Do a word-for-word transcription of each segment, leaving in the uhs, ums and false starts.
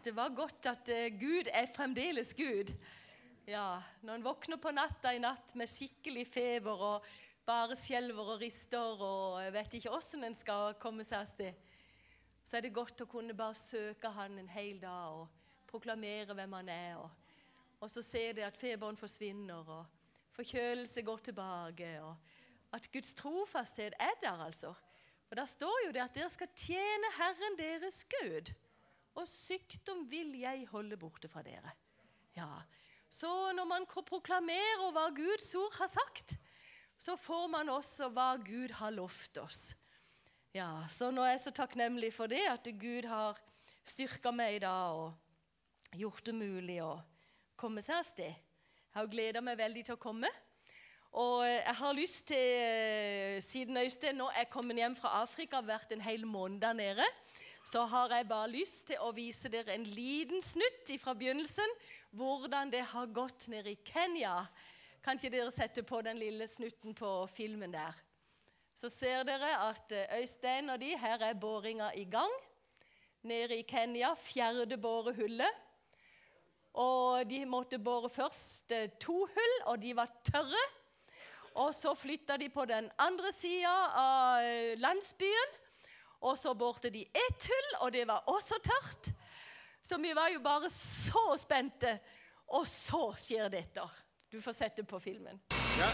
det var godt at uh, Gud er fremdeles Gud. Ja, når en våkner på natta i natt med skikkelig feber og bare skjelver og rister og jeg vet ikke hvordan en skal komme seg av sted, så er det godt å kunne bare søke han en hel dag og proklamere hvem han er. Og, og så ser det at feberen forsvinner og forkjølelse går tilbake og at Guds trofasthet er der altså. For da står jo det at dere skal tjene Herren deres Gud, og sykdom vil jeg holde borte fra dere. Ja, så når man proklamerer hva Guds ord har sagt, så får man også hva Gud har lovt oss. Ja, så nå er jeg så takknemlig for det, at Gud har styrket meg i dag og gjort det mulig å komme seg av sted. Jeg har gledet meg veldig til å komme. Og jeg har lyst til, siden Øystein nå er kommet hjem fra Afrika, har vært en hel måned der nede, så har jeg bare lyst til å vise dere en liten snutt fra begynnelsen, hvordan det har gått nede i Kenya. Kan ikke dere sette på den lille snutten på filmen der? Så ser dere at Øystein og de, her er boringen i gang, nede i Kenya, fjerde borehullet. Og de måtte bore først to hull, og de var tørre. Og så flyttet de på den andre siden av landsbyen, og så borte de ett hull, og det var også tørt. Så vi var jo bare så spente, og så skjer dette. Du får sette på filmen. Ja,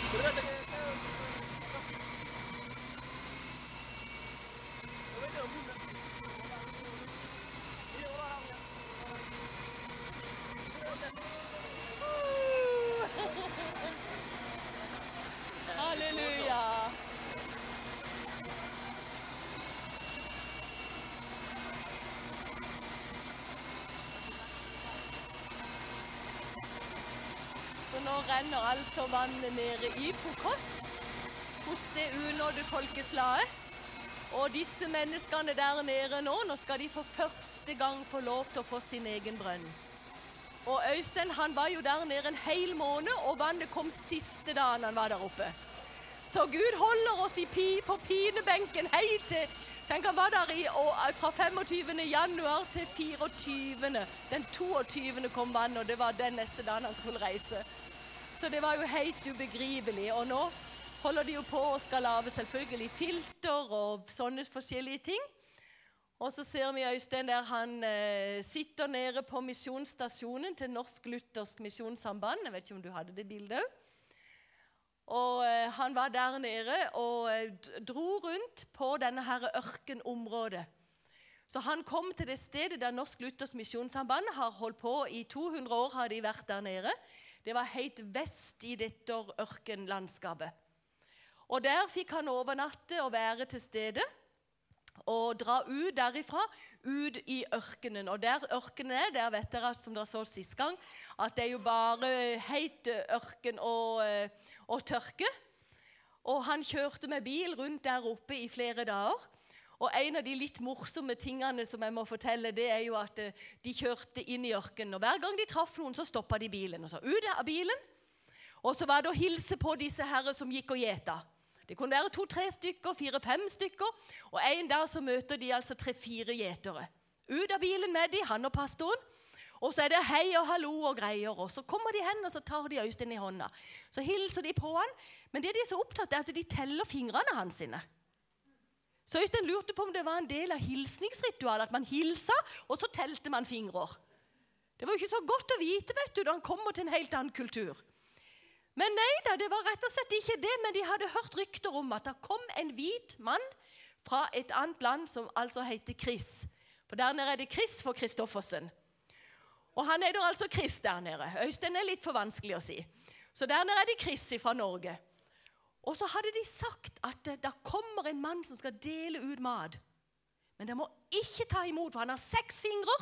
Halleluja. Så nå renner altså vannet nede i Pokot, hos det unådde folkeslaget. Og disse menneskene der nede nå, nå skal de for første gang få lov til å få sin egen brønn. Og Øystein, han var jo der nede en hel måned, og vannet kom siste dagen han var der oppe. Så Gud holder oss i pi på pinebenken helt til, tenk han var der i, og fra femogtyvende januar til fireogtyvende Den toogtyvende kom vann, og det var den neste dagen han skulle reise. Så det var jo helt ubegripelig, og nå holder de jo på og skal lave selvfølgelig filter og sånne forskjellige ting. Og så ser vi Øystein der han eh, sitter nede på misjonsstasjonen til Norsk Luthersk Misjonssamband. Jeg vet ikke om du hadde det bildet. Og eh, han var der nede og eh, dro rundt på denne her ørkenområdet. Så han kom til det stedet der Norsk Luthersk Misjonssamband har holdt på i to hundre år har de vært der nede. Det var helt vest i dette ørkenlandskapet. Og der fikk han overnatte og være til stede. Og dra ut derifra, ut i ørkenen. Og der ørkenen er, der vet dere som dere så sist gang, at det er jo bare helt ørken og, og tørke. Og han kjørte med bil rundt der oppe i flere dager. Og en av de litt morsomme tingene som jeg må fortelle, det er jo at de kjørte inn i ørkenen. Og hver gang de traff noen, så stoppet de bilen. Og så ut av bilen. Og så var det å hilse på disse herre som gikk og gjeta. Det kunne være to-tre stykker, fire-fem stykker, og en dag så møter de altså tre-fire gjetere. Ut av bilen med de, han og pastoren, og så er det hei og hallo og greier, og så kommer de hen og så tar de Øystein i hånda. Så hilser de på han, men det de er så opptatt er at de teller fingrene hans sine. Så Øystein lurte på om det var en del av hilsningsritualet, at man hilsa, og så telte man fingrer. Det var jo ikke så godt å vite, vet du, da han kommer til en helt annen kultur. Men nei da, det var rett og slett ikke det, men de hadde hørt rykter om at det kom en hvit mann fra et annet land som altså heter Chris. For der nede er det Chris for Kristoffersen. Og han heter altså Chris der nede. Øystein er litt for vanskelig å si. Så der nede er det Chris fra Norge. Og så hadde de sagt at det kommer en mann som skal dele ut mat. Men de må ikke ta imot, for han har seks fingre.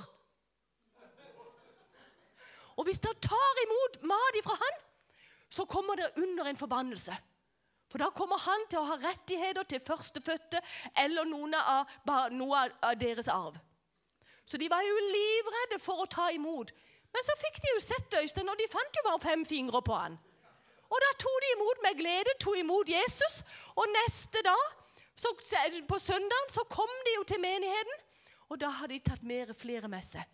Og hvis de tar imot mat fra han, så kommer det under en forbannelse. For da kommer han til å ha rettigheter til førstefødte eller noen av, noe av deres arv. Så de var jo livredde for å ta imot. Men så fikk de jo sett Øystein, og de fant jo bare fem fingre på han. Og da tog de imot med glede, tog imot Jesus, og neste dag, så, på søndagen, så kom de jo til menigheten, og da hadde de tatt mer flere med seg.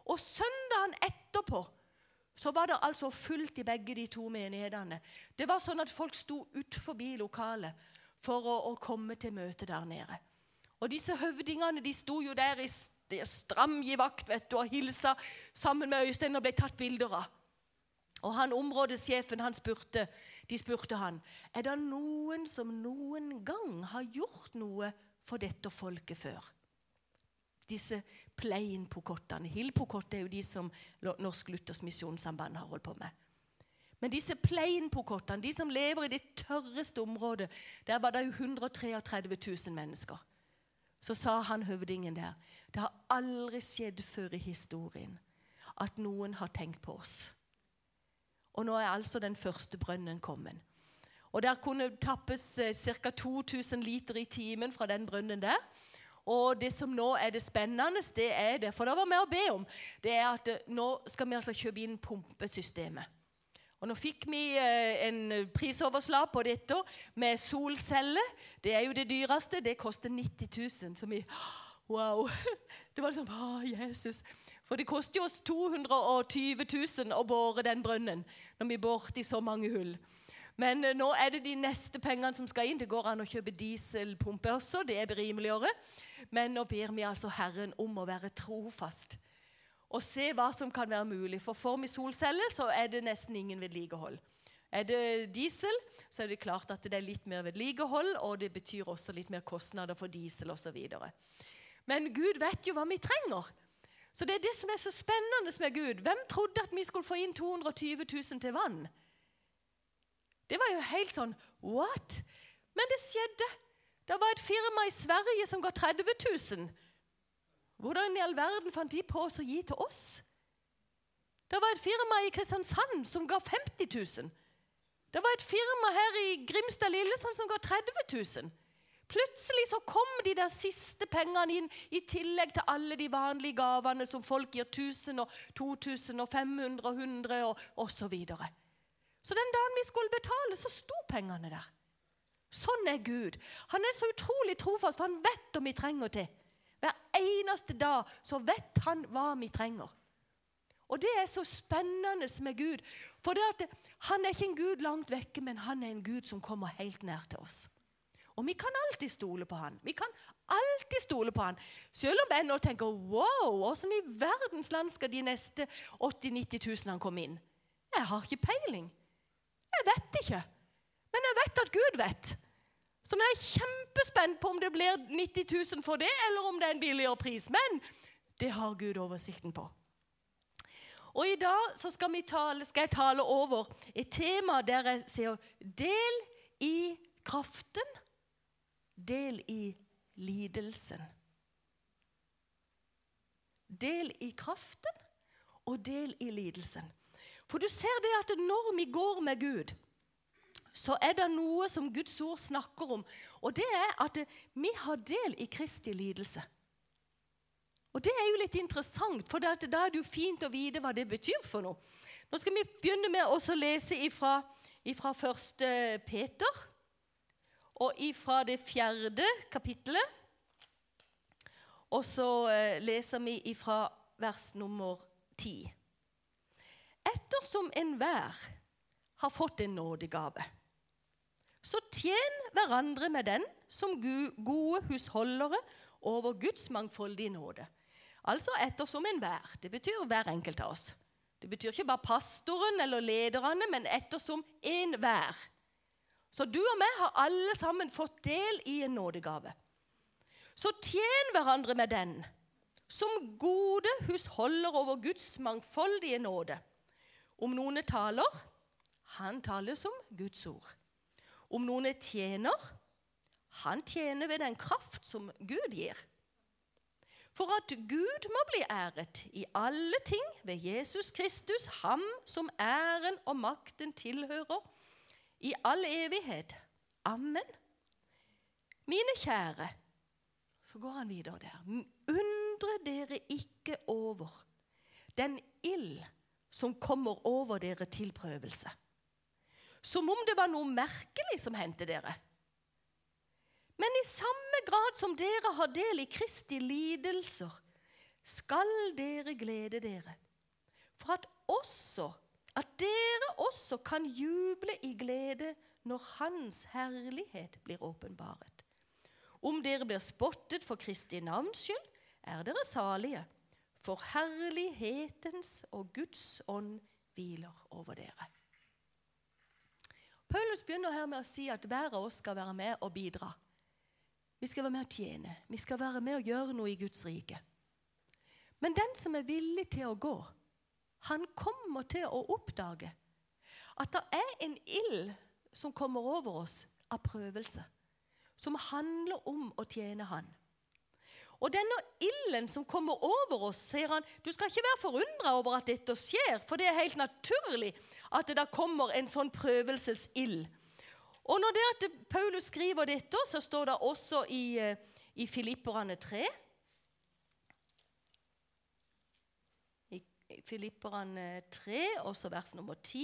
Og søndagen etterpå, så var det altså fullt i begge de to menighetene. Det var sånn at folk sto ut forbi lokalet for å, å komme til møte der nede. Og disse høvdingene, de sto jo der i stram givakt, vet du, og hilsa sammen med Øystein og ble tatt bilder av. Og han områdesjefen, han spurte, de spurte han, er det noen som noen gang har gjort noe for dette folket før? Disse pleinpokottene. Hillpokott er jo de som Norsk Luthers Misjonssamband har holdt på med. Men disse pleinpokottene, de som lever i det tørreste området, der var det jo ett hundre treogtredve tusen mennesker. Så sa han høvdingen der, det har aldri skjedd før i historien at noen har tenkt på oss. Og nå er altså den første brønnen kommet. Og der kunne tappes ca. to tusen liter i timen fra den brønnen der. Og det som nå er det spennende, det er det, for det var med å be om, det er at nå skal vi altså kjøpe inn pumpesystemet. Og nå fikk vi en prisoverslag på dette med solceller. Det er jo det dyreste, det koster nitti tusen. Så vi, wow, det var sånn, å Jesus. For det koster jo oss to hundre tjue tusen å bore den brønnen, når vi borte i så mange hull. Men nå er det de neste pengene som skal inn. Det går an å kjøpe dieselpumpe også, det er berimeligere. Men nå ber vi altså Herren om å være trofast. Og se hva som kan være mulig. For får vi solceller, så er det nesten ingen vedlikehold. Er det diesel, så er det klart at det er litt mer vedlikehold, og det betyr også litt mer kostnader for diesel og så videre. Men Gud vet jo hva vi trenger. Så det er det som er så spennende med Gud. Hvem trodde at vi skulle få inn to hundre tjue tusen til vann? Det var jo helt sånn, what? Men det skjedde. Det var et firma i Sverige som ga tretti tusen. Hvordan i all verden fant de på oss å gi til oss? Det var et firma i Kristiansand som ga femti tusen. Det var et firma her i Grimstad Lillesand som ga tretti tusen. Plutselig så kom de der siste pengene inn i tillegg til alle de vanlige gavene som folk gir tusen og to tusen og fem hundre og hundre og, og så videre. Så den dagen vi skulle betale, så sto pengene der. Sånn er Gud. Han er så utrolig trofast, for han vet om vi trenger til. Hver eneste dag så vet han hva vi trenger. Og det er så spennende med Gud. For det at han er ikke en Gud langt vekke, men han er en Gud som kommer helt nær til oss. Og vi kan alltid stole på han. Vi kan alltid stole på han. Selv om jeg nå tenker, wow, hvordan i verdens land skal de neste åtti til nitti tusen han komme inn? Jeg har ikke peiling. Jeg vet ikke. Men jeg vet at Gud vet. Så jeg er kjempespent på om det blir nitti tusen for det, eller om det er en billigere pris. Men det har Gud oversikten på. Og i dag så skal, vi tale, skal jeg tale over et tema der jeg sier del i kraften, del i lidelsen. Del i kraften og del i lidelsen. For du ser det at når vi går med Gud, så er det noe som Guds ord snakker om. Og det er at vi har del i Kristi lidelse. Og det er jo litt interessant, for da er det jo fint å vite hva det betyr for noe. Nå skal vi begynne med å lese ifra, ifra første Peter, og ifra det fjerde kapittelet. Og så leser vi ifra vers nummer ti. Ettersom enhver har fått en nådegave, så tjen hverandre med den som gode husholdere over Guds mangfoldige nåde. Altså ettersom enhver. Det betyr hver enkelt av oss. Det betyr ikke bare pastoren eller lederne, men ettersom enhver. Så du og meg har alle sammen fått del i en nådegave. Så tjen hverandre med den som gode husholdere over Guds mangfoldige nåde. Om noen taler, han taler som Guds ord. Om noen tjener, han tjener ved den kraft som Gud gir. For at Gud må bli æret i alle ting ved Jesus Kristus, ham som æren og makten tilhører, i all evighet. Amen. Mine kjære, så går han videre der. Undre dere ikke over den ild som kommer over dere til prøvelse. Som om det var noe merkelig som hendte dere. Men i samme grad som dere har del i Kristi lidelser, skal dere glede dere, for at også, at dere også kan juble i glede når hans herlighet blir åpenbaret. Om dere blir spottet for Kristi navns skyld, er dere salige, for herlighetens og Guds ånd hviler over dere. Paulus begynner her med å si at hver av oss skal være med og bidra. Vi skal være med å tjene. Vi skal være med og gjøre noe i Guds rike. Men den som er villig til å gå, han kommer til å oppdage at det er en ild som kommer over oss av prøvelse, som handler om å tjene han. Og denne ilden som kommer over oss, sier han, du skal ikke være forundret over at dette skjer, for det er helt naturlig at det da kommer en sånn prøvelsesild. Og når det at Paulus skriver dette, så står det også i, i Filipperne tre. I Filipperne tre, også vers nummer ti.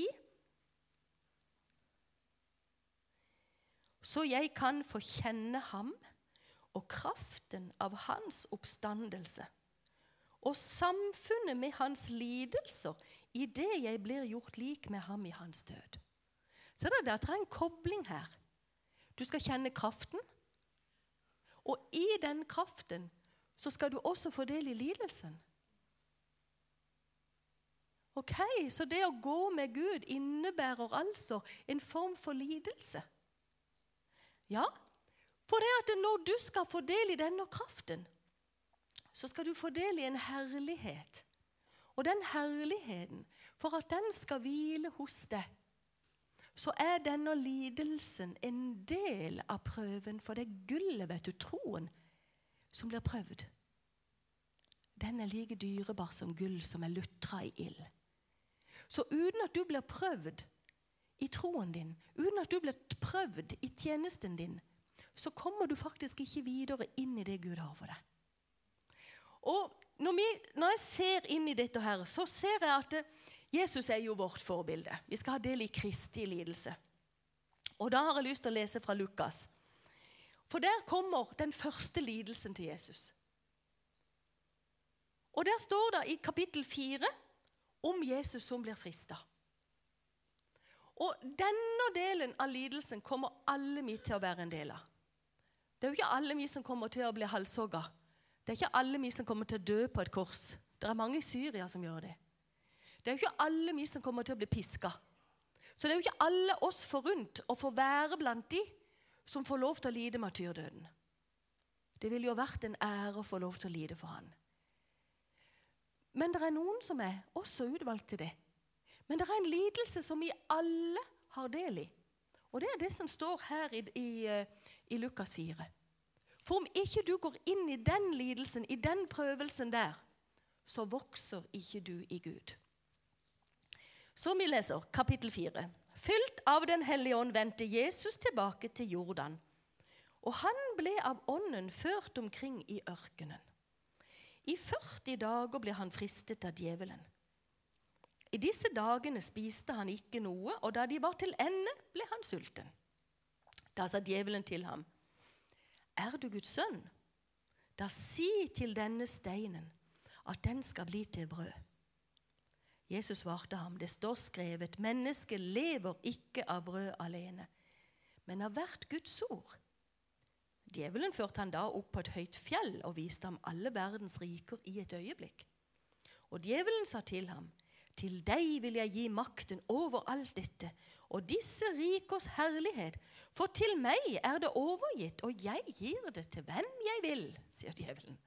Så jeg kan få kjenne ham og kraften av hans oppstandelse og samfunnet med hans lidelser i det jeg blir gjort lik med ham i hans død. Så det er det at det er en kobling her. Du skal kjenne kraften, og i den kraften så skal du også få del i lidelsen. Ok, så det å gå med Gud innebærer altså en form for lidelse. Ja, for det at når du skal få del i denne kraften, så skal du få del i en herlighet. Og den herligheten, for at den skal hvile hos deg, så er denne lidelsen en del av prøven, for det gullet, vet du, troen, som blir prøvd. Den er like dyrebar som gull som er lutret i ild. Så uten at du blir prøvd i troen din, uten at du blir prøvd i tjenesten din, så kommer du faktisk ikke videre inn i det Gud har for deg. Og når, vi, når jeg ser inn i dette her, så ser jeg at Jesus er jo vårt forbilde. Vi skal ha del i Kristi lidelse. Og da har jeg lyst til å lese fra Lukas. For der kommer den første lidelsen til Jesus. Og der står det i kapittel fire om Jesus som blir fristet. Og denne delen av lidelsen kommer alle vi til å være en del av. Det er jo ikke alle vi som kommer til å bli halshogget. Det er ikke alle vi som kommer til å dø på et kors. Det er mange i Syria som gjør det. Det er jo ikke alle vi som kommer til å bli pisket. Så det er jo ikke alle oss forunt å få være blant de som får lov til å lide martyrdøden. Det ville jo vært en ære å få lov til å lide for han. Men det er noen som er også utvalgt til det. Men det er en lidelse som vi alle har del i. Og det er det som står her i, i, i Lukas fire. For om ikke du går inn i den lidelsen, i den prøvelsen der, så vokser ikke du i Gud. Så vi leser kapittel fire. Fylt av den hellige ånd vendte Jesus tilbake til Jordan. Og han ble av ånden ført omkring i ørkenen. I førti dager ble han fristet av djevelen. I disse dagene spiste han ikke noe, og da de var til ende, ble han sulten. Da sa djevelen til ham, er du Guds sønn? Da si til denne steinen at den skal bli til brød. Jesus svarte ham, det står skrevet, mennesket lever ikke av brød alene, men av hvert Guds ord. Djevelen førte han da opp på et høyt fjell og viste ham alle verdens riker i et øyeblikk. Og djevelen sa til ham, til deg vil jeg gi makten over alt dette, og disse rikers herlighet, for til meg er det overgitt, og jeg gir det til hvem jeg vil, sier djevelen.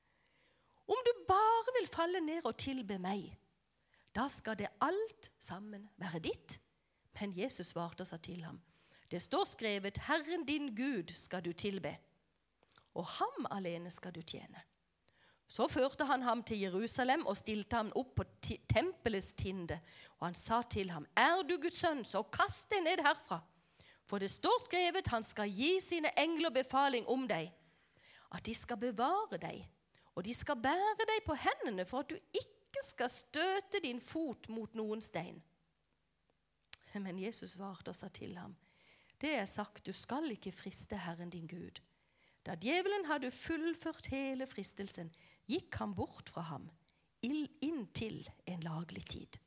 Om du bare vil falle ned og tilbe meg, da skal det alt sammen være ditt. Men Jesus svarte og sa til ham, det står skrevet, Herren din Gud skal du tilbe, og ham alene skal du tjene. Så førte han ham til Jerusalem og stilte ham opp på tempelets tinde. Og han sa til ham, er du Guds sønn, så kast deg ned herfra. For det står skrevet, han skal gi sine engler befaling om deg, at de skal bevare deg, og de skal bære deg på hendene for at du ikke skal støte din fot mot noen stein. Men Jesus svarte og sa til ham, det er sagt, du skal ikke friste Herren din Gud. Da djevelen hadde fullført hele fristelsen, gikk han bort fra ham inn til en laglig tid.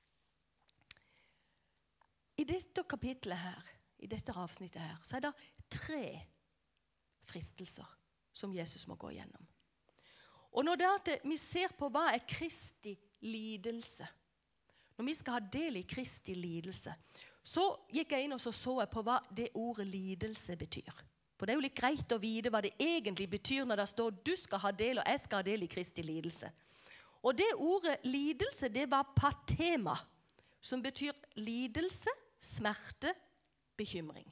I dette kapitlet her, i dette avsnittet her, så er det tre fristelser som Jesus må gå igjennom. Og når det er at vi ser på hva er Kristi lidelse, når vi skal ha del i Kristi lidelse, så gikk jeg inn og så, så jeg på hva det ordet lidelse betyr. For det er jo litt greit å vite hva det egentlig betyr når det står du skal ha del og jeg skal ha del i Kristi lidelse. Og det ordet lidelse, det var patema, som betyr lidelse, smerte, bekymring.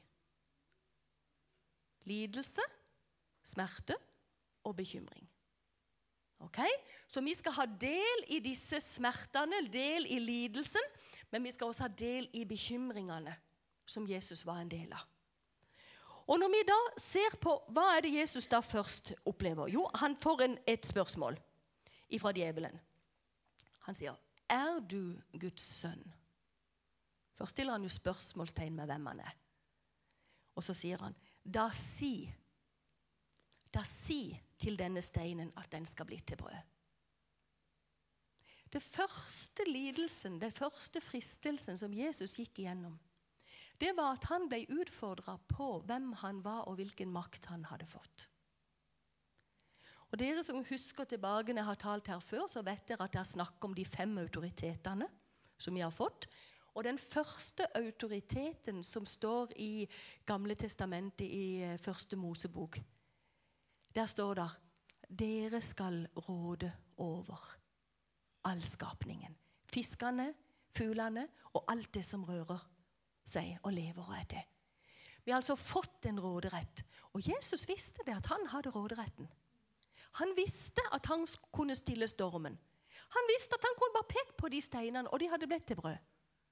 Lidelse, smerte og bekymring. Ok? Så vi skal ha del i disse smertene, del i lidelsen, men vi skal også ha del i bekymringene som Jesus var en del av. Og når vi da ser på hva er det Jesus da først opplever? Jo, han får en, et spørsmål ifra djevelen. Han sier, er du Guds sønn? Først stiller han jo spørsmålstegn med hvem han er. Og så sier han, da si, da si til denne steinen at den skal bli til brød. Det første lidelsen, det første fristelsen som Jesus gikk igjennom, det var at han ble utfordret på hvem han var og hvilken makt han hadde fått. Og dere som husker tilbake når jeg har talt her før, så vet dere at jeg snakker om de fem autoritetene som vi har fått. Og den første autoriteten som står i Gamle testamentet i første Mosebok, der står det, dere skal råde over all skapningen. Fiskene, fuglene og alt det som rører seg og lever og er det. Vi har altså fått en råderett. Og Jesus visste det, at han hadde råderetten. Han visste at han kunne stille stormen. Han visste at han kunne bare peke på de steinene, og de hadde blitt til brød.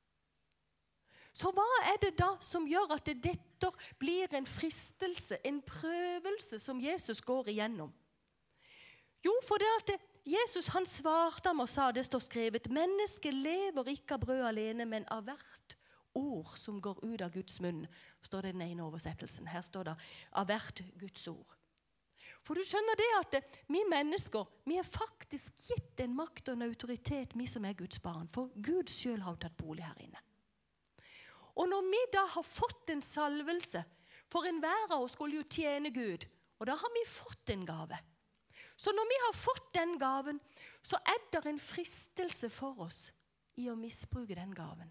Så hva er det da som gjør at dette blir en fristelse, en prøvelse som Jesus går igjennom? Jo, for det at Jesus han svarte ham og sa, det står skrevet, mennesket lever ikke av brød alene, men av hvert ord som går ut av Guds munn, står det den ene oversettelsen. Her står det, av hvert Guds ord. For du skjønner det at vi mennesker, vi er faktisk gitt en makt og en autoritet, vi som er Guds barn, for Gud selv har tatt bolig her inne. Og når vi da har fått en salvelse, for enhver av oss skulle jo tjene Gud, og da har vi fått en gave. Så når vi har fått den gaven, så er det en fristelse for oss i å misbruke den gaven.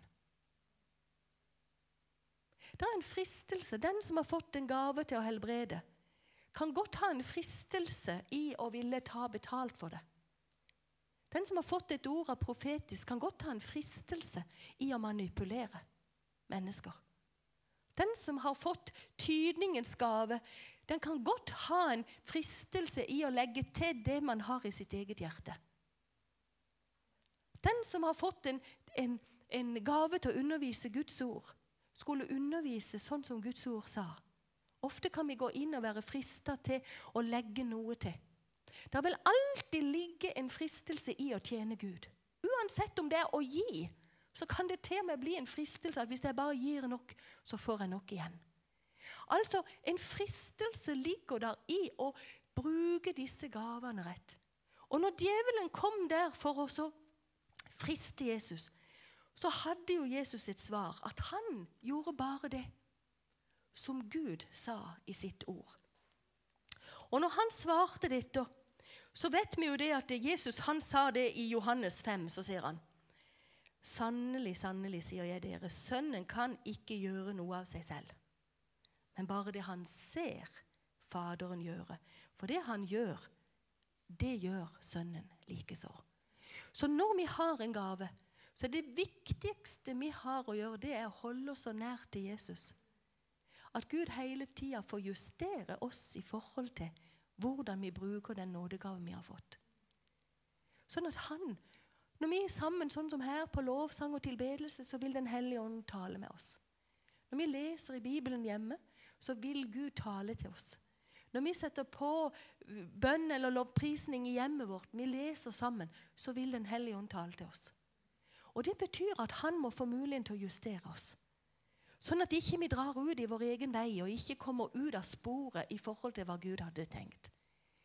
Det er en fristelse. Den som har fått en gave til å helbrede, kan godt ha en fristelse i å ville ta betalt for det. Den som har fått et ord av profetisk, kan godt ha en fristelse i å manipulere mennesker. Den som har fått tydningens gave, den kan godt ha en fristelse i å legge til det man har i sitt eget hjerte. Den som har fått en, en, en gave til å undervise Guds ord, skulle undervise sånn som Guds ord sa. Ofte kan vi gå inn og være fristet til å legge noe til. Det vil alltid ligge en fristelse i å tjene Gud. Uansett om det er å gi, så kan det til og med bli en fristelse at hvis jeg bare gir nok, så får jeg nok igjen. Altså, en fristelse ligger der i å bruke disse gavene rett. Og når djevelen kom der for å så friste Jesus, så hadde jo Jesus et svar, at han gjorde bare det som Gud sa i sitt ord. Og når han svarte dette, så vet vi jo det at Jesus han sa det i Johannes fem, så sier han, sannelig, sannelig, sier jeg dere, sønnen kan ikke gjøre noe av seg selv, men bare det han ser faderen gjøre. For det han gjør, det gjør sønnen likeså. Så når vi har en gave, så det viktigste vi har å gjøre, det er å holde oss så nær til Jesus. At Gud hele tiden får justere oss i forhold til hvordan vi bruker den nådegave vi har fått. Sånn at han, når vi er sammen sånn som her på lovsang og tilbedelse, så vil den hellige ånd tale med oss. Når vi leser i Bibelen hjemme, så vil Gud tale til oss. Når vi setter på bønn eller lovprisning i hjemmet vårt, vi leser sammen, så vil den hellige ånd tale til oss. Og det betyr at han må få muligheten til å justere oss. Sånn at ikke vi drar ut i vår egen vei og ikke kommer ut av sporet i forhold til hva Gud hadde tenkt.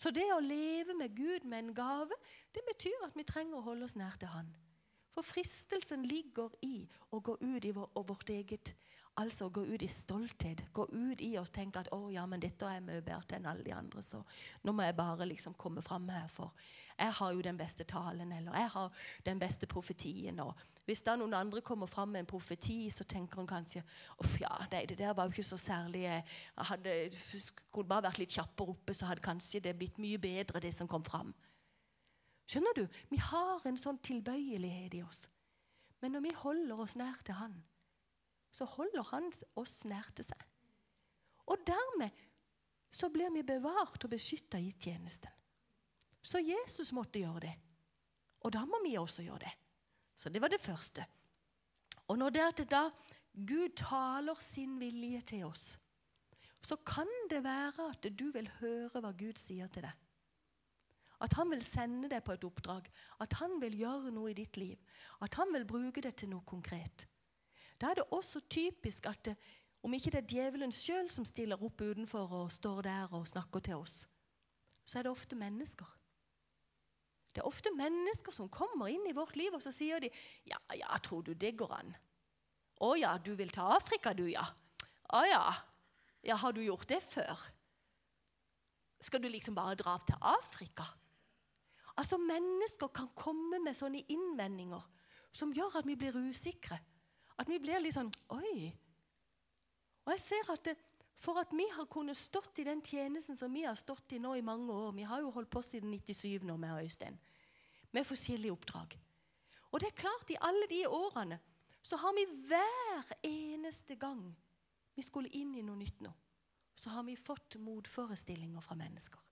Så det å leve med Gud med en gave, det betyr at vi trenger å holde oss nær til Han. For fristelsen ligger i å gå ut i vår, vårt eget, altså gå ut i stolthet, gå ut i oss, tenke at å ja, men dette er mye bedre enn alle de andre, så nå må jeg bare liksom komme frem her, for jeg har jo den beste talen, eller jeg har den beste profetien, og hvis da noen andre kommer frem med en profeti, så tenker han kanskje, uff ja, nei, det der var jo ikke så særlig, jeg hadde, skulle bare vært litt kjappere oppe, så hadde kanskje det blitt mye bedre det som kom frem. Skjønner du? Vi har en sånn tilbøyelighet i oss. Men når vi holder oss nær til Han, så holder Han oss nær til seg. Og dermed så blir vi bevart og beskyttet i tjenesten. Så Jesus måtte gjøre det. Og da må vi også gjøre det. Så det var det første. Og når det er til da Gud taler sin vilje til oss, så kan det være at du vil høre hva Gud sier til deg. At Han vil sende deg på et oppdrag. At Han vil gjøre noe i ditt liv. At Han vil bruke det til noe konkret. Da er det også typisk at det, om ikke det er djevelen selv som stiller opp utenfor og står der og snakker til oss, så er det ofte mennesker. Det er ofte mennesker som kommer inn i vårt liv, og så sier de, ja, ja, tror du det går an? Å ja, du vil ta Afrika du, ja. Å ja, ja, har du gjort det før? Skal du liksom bare dra til Afrika? Altså, mennesker kan komme med sånne innvendinger som gjør at vi blir usikre. At vi blir litt sånn, oi. Og jeg ser at det, for at vi har kunnet stått i den tjenesten som vi har stått i nå i mange år, vi har jo holdt på siden nittisyv nå med Øystein, med forskjellige oppdrag. Og det er klart, i alle de årene, så har vi hver eneste gang vi skulle inn i noe nytt nå, så har vi fått motforestillinger fra mennesker.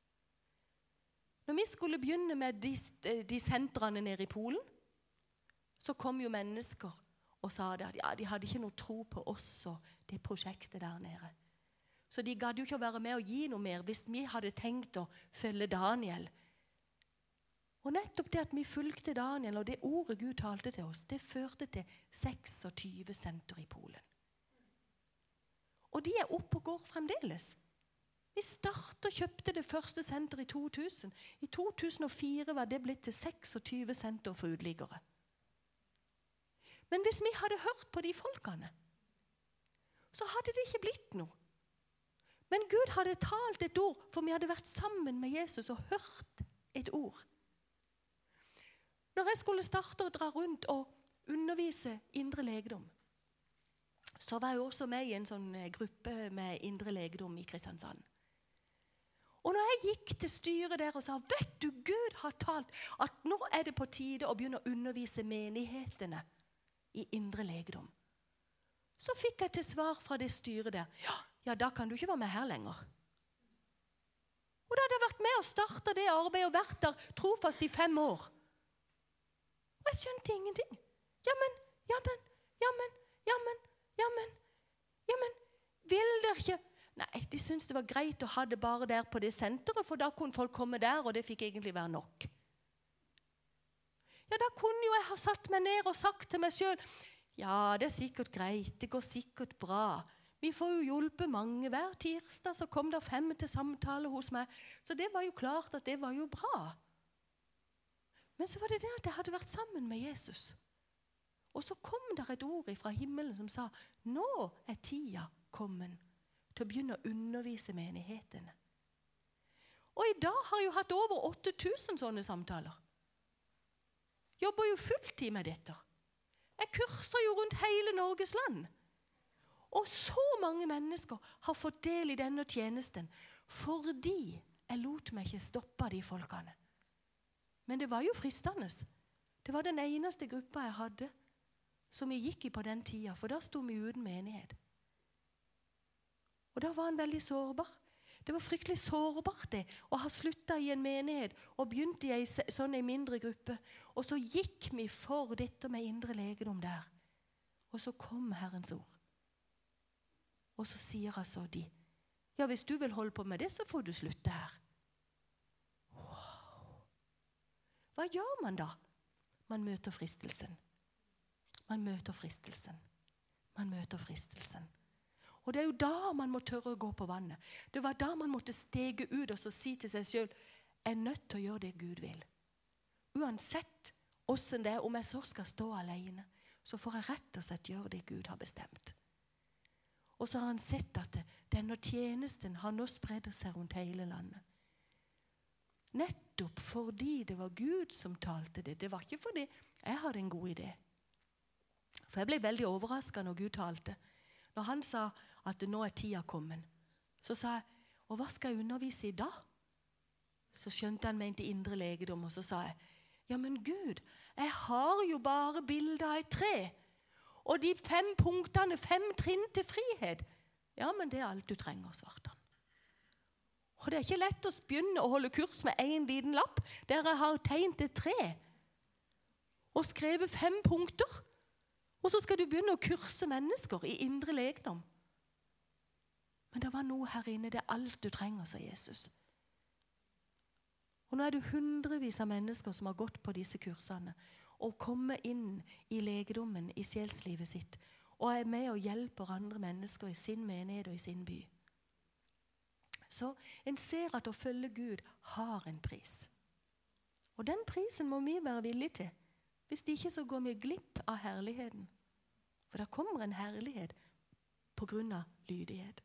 Når vi skulle begynne med de, de sentrene nede i Polen, så kom jo mennesker og sa det at ja, de hadde ikke noe tro på oss og det prosjektet der nede. Så de gadd jo ikke å være med og gi noe mer hvis vi hadde tenkt å følge Daniel. Og nettopp det at vi fulgte Daniel og det ordet Gud talte til oss, det førte til tjueseks senter i Polen. Og de er oppe og går fremdeles. Vi startet og kjøpte det første senteret i to tusen. I to tusen og fire var det blitt til tjueseks senter for uteliggere. Men hvis vi hadde hørt på de folkene, så hadde det ikke blitt noe. Men Gud hadde talt et ord, for vi hadde vært sammen med Jesus og hørt et ord. Når jeg skulle starte å dra rundt og undervise indre legedom, så var jeg også med i en sånn gruppe med indre legedom i Kristiansand. Og når jeg gikk til styret der og sa, vet du, Gud har talt at nå er det på tide å begynne å undervise menighetene i indre legedom. Så fikk jeg til svar fra det styret der, ja, ja, da kan du ikke være med her lenger. Og da hadde jeg vært med og startet det arbeidet og vært der trofast i fem år. Og jeg skjønte ingenting. Ja, men, ja, men, ja, men, ja, men, ja, men, ja, men, vil dere ikke? Nei, de syntes det var greit å ha det bare der på det senteret, for da kunne folk komme der, og det fikk egentlig være nok. Ja, da kunne jo jeg ha satt meg ned og sagt til meg selv, ja, det er sikkert greit, det går sikkert bra. Vi får jo hjulpet mange hver tirsdag, så kom det fem til samtale hos meg. Så det var jo klart at det var jo bra. Men så var det det at jeg hadde vært sammen med Jesus. Og så kom der et ord fra himmelen som sa, nå er tida kommet til å begynne å undervise menighetene. Og i dag har jeg jo hatt over åtte tusen sånne samtaler. Jobber jo fulltid med dette. Jeg kurser jo rundt hele Norges land. Og så mange mennesker har fått del i denne tjenesten fordi jeg lot meg ikke stoppe av de folkene. Men det var jo fristende. Det var den eneste gruppa jeg hadde som vi gikk i på den tida, for da stod vi uten menighet. Og da var han veldig sårbar. Det var fryktelig sårbart det, å ha sluttet i en menighet og begynt i en sånn en mindre gruppe. Og så gikk vi for dette med indre legedom der. Og så kom Herrens ord. Og så sier altså de, ja, hvis du vil holde på med det, så får du slutte her. Wow. Hva gjør man da? Man møter fristelsen. Man møter fristelsen. Man møter fristelsen. Og det er jo da man må tørre å gå på vannet. Det var da man måtte stege ut og så si til seg selv, jeg er nødt til å gjøre det Gud vil. Uansett hvordan det er, om jeg så skal stå alene, så får jeg rett og slett gjøre det Gud har bestemt. Og så har han sett at denne tjenesten har nå spredt seg rundt hele landet. Nettopp fordi det var Gud som talte det. Det var ikke fordi jeg hadde en god idé. For jeg ble veldig overrasket når Gud talte. Når han sa at nå er tida kommet, så sa jeg, og hva skal jeg undervise i da? Så skjønte han mente indre legedom, og så sa jeg, ja, men Gud, jeg har jo bare bilder av et tre. Og de fem punktene, fem trinn til frihet. Ja, men det er alt du trenger, svarte han. Og det er ikke lett å begynne å holde kurs med en liten lapp, der jeg har tegnet et tre. Og skrevet fem punkter. Og så skal du begynne å kurse mennesker i indre legedom. Men det var noe her inne, det er alt du trenger, sa Jesus. Og nå er det hundrevis av mennesker som har gått på disse kursene og kommer inn i legedommen i sjelslivet sitt og er med og hjelper andre mennesker i sin menighet og i sin by. Så en ser at å følge Gud har en pris. Og den prisen må vi være villige til. Hvis det ikke så går vi glipp av herligheten. For det kommer en herlighet på grunn av lydighet.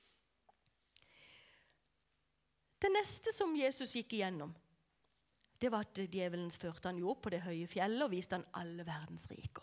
Det neste som Jesus gikk igjennom, det var at djevelen førte han jo opp på det høye fjellet og viste han alle verdens riker.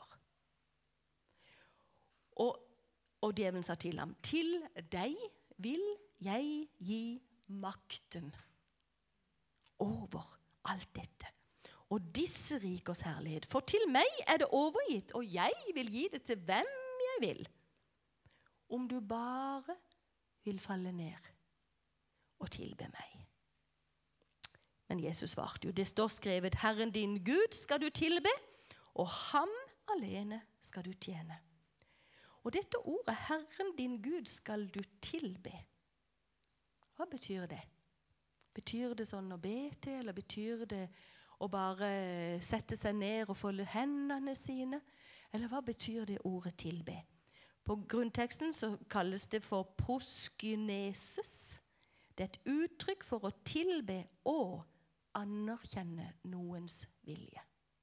Og, og djevelen sa til ham, til deg vil jeg gi makten over alt dette. Og disse rikers herlighet. For til meg er det overgitt, og jeg vil gi det til hvem jeg vil. Om du bare vil falle ned og tilbe meg. Men Jesus svarte jo, det står skrevet, Herren din Gud skal du tilbe, og ham alene skal du tjene. Og dette ordet, Herren din Gud skal du tilbe. Hva betyr det? Betyr det sånn å be til, eller betyr det å bare sette seg ned og folde hendene sine? Eller hva betyr det ordet tilbe? På grunnteksten så kalles det for proskyneses. Det er et uttrykk for å tilbe og anerkjenne noens vilje.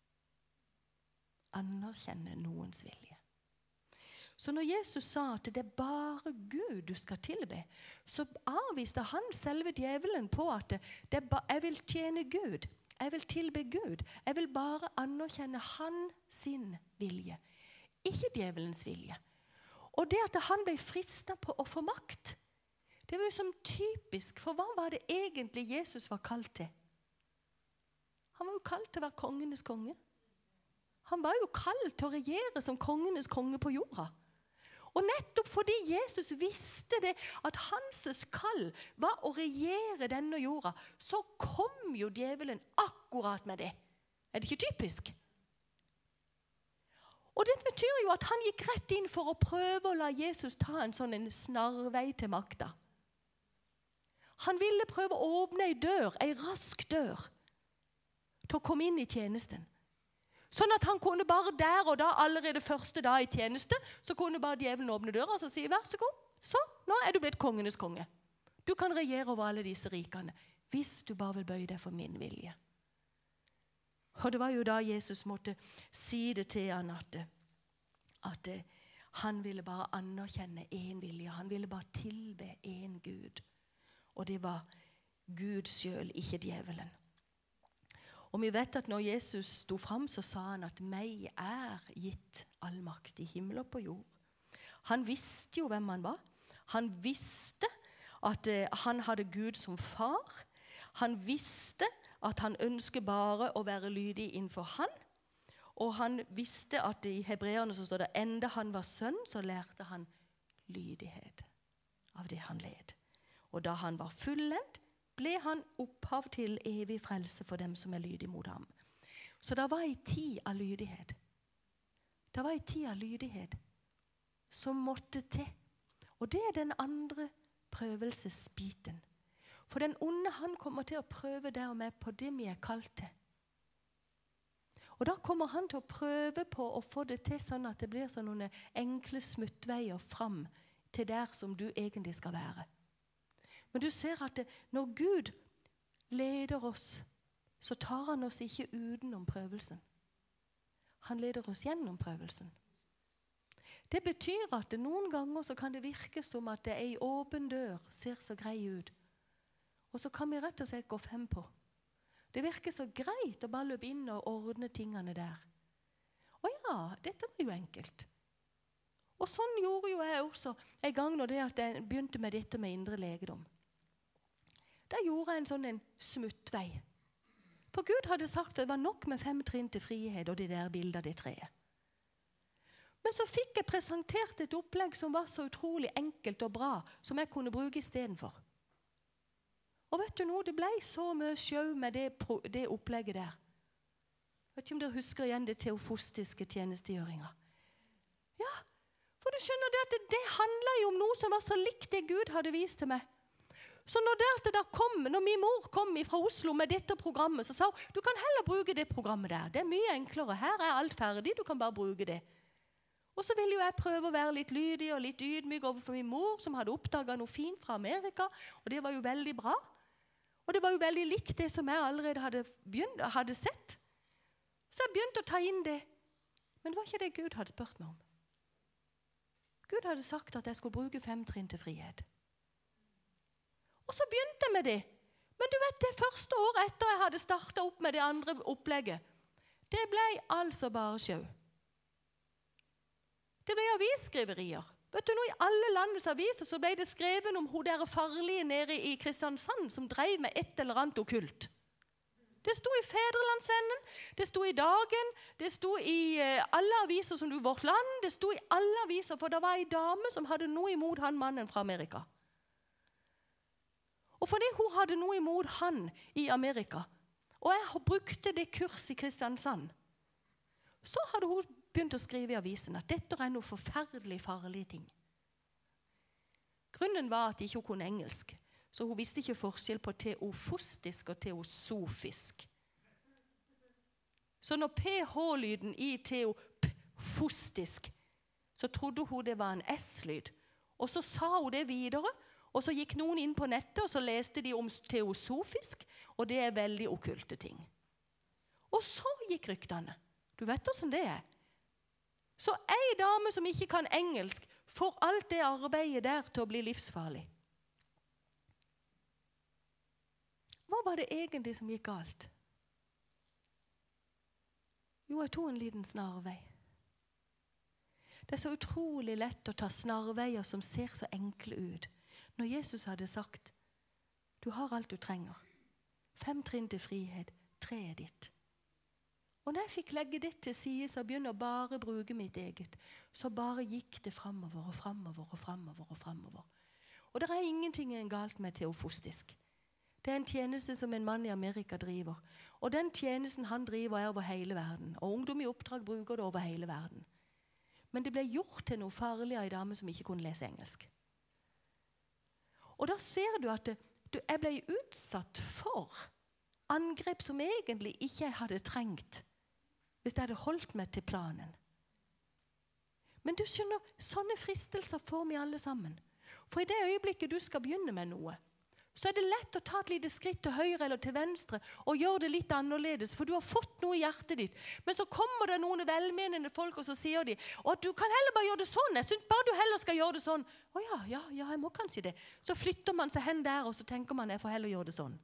Anerkjenne noens vilje. Så når Jesus sa at det er bare Gud du skal tilbe, så avviste han selve djevelen på at det er ba- jeg vil tjene Gud. Jeg vil tilbe Gud. Jeg vil bare anerkjenne han sin vilje. Ikke djevelens vilje. Og det at han ble fristet på å få makt, det var jo som typisk, for hva var det egentlig Jesus var kalt til? Han var jo kalt til å være kongenes konge. Han var jo kalt til å regjere som kongenes konge på jorda. Og nettopp fordi Jesus visste det, at hans kall var å regjere denne jorda, så kom jo djevelen akkurat med det. Er det ikke typisk? Og det betyr jo at han gikk rett inn for å prøve å la Jesus ta en sånn en snarvei til makta. Han ville prøve å åpne en dør, en rask dør, til å komme inn i tjenesten. Sånn at han kunne bare der og da, allerede første dag i tjeneste, så kunne bare djevelen åpne døra og så si, vær så god, så, nå er du blitt kongenes konge. Du kan regjere over alle disse rikene, hvis du bare vil bøye deg for min vilje. Og det var jo da Jesus måtte si det til han at, at han ville bare anerkjenne en vilje. Han ville bare tilbe en Gud. Og det var Gud selv, ikke djevelen. Og vi vet at når Jesus sto fram, så sa han at meg er gitt all makt i himmel og på jord. Han visste jo hvem han var. Han visste at eh, han hadde Gud som far. Han visste at han ønsket bare å være lydig innenfor han. Og han visste at i hebreerne så står det, enda han var sønn, så lærte han lydighet av det han led. Og da han var fullendt, ble han opphav til evig frelse for dem som er lydige mot ham. Så det var en tid av lydighet. Det var en tid av lydighet som måtte til. Og det er den andre prøvelsesbiten. For den onde han kommer til å prøve der og med på det vi er kalt til. Og da kommer han til å prøve på å få det til sånn at det blir sånne enkle smuttveier fram til der som du egentlig skal være. Men du ser at det, når Gud leder oss, så tar han oss ikke utenom prøvelsen. Han leder oss gjennom prøvelsen. Det betyr at det noen ganger så kan det virke som at det er en åpen dør, ser så grei ut. Og så kan vi rett og slett gå frem på. Det virker så greit å bare løpe inn og ordne tingene der. Og ja, dette var jo enkelt. Og sånn gjorde jo jeg også en gang når det at jeg begynte med dette med indre legedom. Da gjorde jeg en sånn en smuttvei. For Gud hadde sagt at det var nok med fem trinn til frihet og det der bildet av det treet. Men så fikk jeg presentert et opplegg som var så utrolig enkelt og bra, som jeg kunne bruke i stedet for. Og vet du noe, det ble så mye sjø med det, det opplegget der. Jeg vet ikke om dere husker igjen det teofostiske tjenestegjøringa. Ja, for du skjønner det at det, det handler jo om noe som var så likt det Gud hadde vist til meg. Så når, det at det da kom, når min mor kom fra Oslo med dette programmet, så sa hun, du kan heller bruke det programmet der. Det er mye enklere. Her er alt ferdig, du kan bare bruke det. Og så ville jo jeg prøve å være litt lydig og litt ydmyk overfor min mor, som hadde oppdaget noe fint fra Amerika, og det var jo veldig bra. Og det var jo veldig likt det som jeg allerede hadde, begynt, hadde sett. Så jeg begynte å ta inn det. Men det var ikke det Gud hadde spurt meg om. Gud hadde sagt at jeg skulle bruke fem trinn til frihet. Og så begynte jeg med det. Men du vet, det første året etter jeg hadde startet opp med det andre opplegget, det ble altså bare sjø. Det ble avisskriverier. Vet du, nå i alle landets aviser så ble det skrevet om hun der farlige nede i Kristiansand som drev med et eller annet okkult. Det sto i Fedrelandsvennen, det sto i Dagen, det sto i uh, alle aviser som du Vårt Land, det sto i alle aviser, for det var en dame som hadde noe imot han mannen fra Amerika. Og fordi hun hadde noe imot han i Amerika, og jeg brukte det kurs i Kristiansand, så hadde hun begynt å skrive i avisen at dette er noe forferdelig farlige ting. Grunnen var at ikke hun kunne engelsk, så hun visste ikke forskjell på teofostisk og teosofisk. Så når ph-lyden i teofostisk, så trodde hun det var en s-lyd. Og så sa hun det videre, og så gikk noen inn på nettet, og så leste de om teosofisk, og det er veldig okkulte ting. Og så gikk ryktene. Du vet hvordan det er. Så en dame som ikke kan engelsk, får alt det arbeidet der til å bli livsfarlig. Hva var det egentlig som gikk galt? Jo, jeg tog en liten snarvei. Det er så utrolig lett å ta snarveier som ser så enkle ut. Når Jesus hadde sagt, du har alt du trenger. Fem trinn til frihet, tre er ditt. Og når jeg fikk legge det til side, så begynner jeg bare å bruke mitt eget. Så bare gikk det fremover og fremover og fremover og fremover. Og det er ingenting galt med teofostisk. Det er en tjeneste som en mann i Amerika driver. Og den tjenesten han driver er over hele verden. Og ungdom i oppdrag bruker det over hele verden. Men det ble gjort til noe farlig av en dame som ikke kunne lese engelsk. Og da ser du at det, du, jeg ble utsatt for angrep som egentlig ikke jeg hadde trengt hvis jeg hadde holdt meg til planen. Men du skjønner, sånne fristelser får vi alle sammen. For i det øyeblikket du skal begynne med noe, så er det lett å ta et lite skritt til høyre eller til venstre og gjøre det litt annerledes, for du har fått noe i hjertet ditt. Men så kommer det noen velmenende folk, og så sier de, «Å, du kan heller bare gjøre det sånn. Jeg synes bare du heller skal gjøre det sånn.» «Å ja, ja, ja, jeg må kanskje det.» Så flytter man seg hen der, og så tenker man, «Jeg får heller gjøre det sånn.»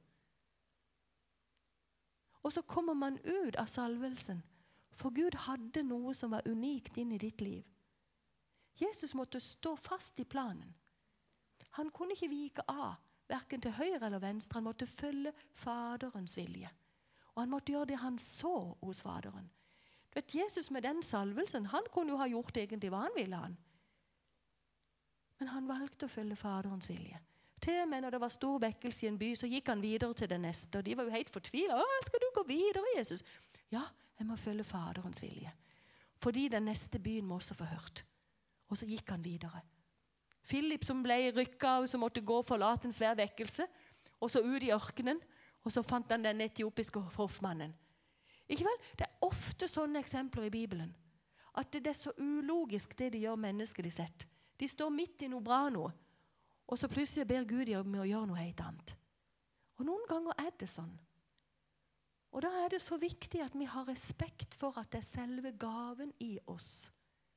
Og så kommer man ut av salvelsen, for Gud hadde noe som var unikt inn i ditt liv. Jesus måtte stå fast i planen. Han kunne ikke vike av, hverken til høyre eller venstre. Han måtte følge Faderens vilje. Og han måtte gjøre det han så hos Faderen. Du vet, Jesus med den salvelsen, han kunne jo ha gjort egentlig hva han ville han. Men han valgte å følge Faderens vilje. Til og med når det var stor vekkelse i en by, så gikk han videre til den neste. Og de var jo helt fortvilet. «Å, skal du gå videre, Jesus?» Ja, jeg må følge Faderens vilje. Fordi den neste byen må også få hørt. Og så gikk han videre. Philip som ble rykket av, som måtte gå og forlate en svær vekkelse, og så ut i ørkenen, og så fant han den etiopiske hoffmannen. Ikke vel? Det er ofte sånne eksempler i Bibelen, at det er så ulogisk det de gjør mennesker de sett. De står midt i noe bra nå, og så plutselig ber Gud dem om å gjøre noe helt annet. Og noen ganger er det sånn. Og da er det så viktig at vi har respekt for at det er selve gaven i oss.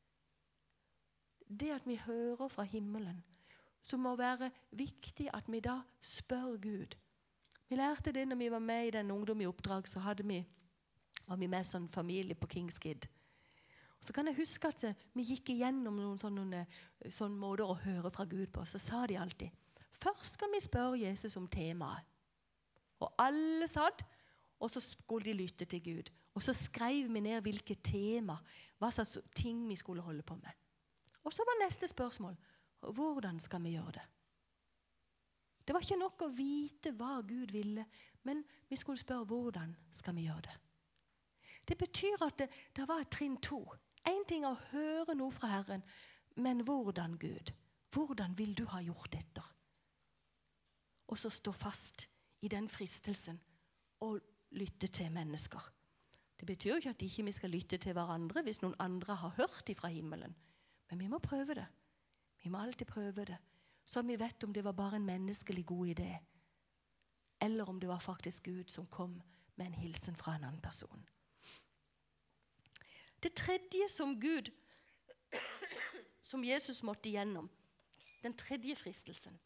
Det at vi hører fra himmelen, så må være viktig at vi da spør Gud. Vi lærte det når vi var med i den ungdom i oppdrag, så hadde vi, var vi med sånn familie på Kings Kid. Så kan jeg huske at vi gikk igjennom noen sånne, sånne måter å høre fra Gud på. Så sa de alltid, først skal vi spørre Jesus om temaet. Og alle satt, og så skulle de lytte til Gud. Og så skrev vi ned hvilke tema, hva slags ting vi skulle holde på med. Og så var neste spørsmål, hvordan skal vi gjøre det? Det var ikke nok å vite hva Gud ville, men vi skulle spørre hvordan skal vi gjøre det. Det betyr at det, det var et trinn to. En ting er å høre noe fra Herren, men hvordan Gud? Hvordan vil du ha gjort dette? Og så stå fast i den fristelsen og lytte til mennesker. Det betyr ikke at ikke vi skal lytte til hverandre hvis noen andre har hørt ifra himmelen. Men vi må prøve det. Vi må alltid prøve det. Så vi vet om det var bare en menneskelig god idé. Eller om det var faktisk Gud som kom med en hilsen fra en annen person. Det tredje som Gud, som Jesus måtte igjennom, den tredje fristelsen.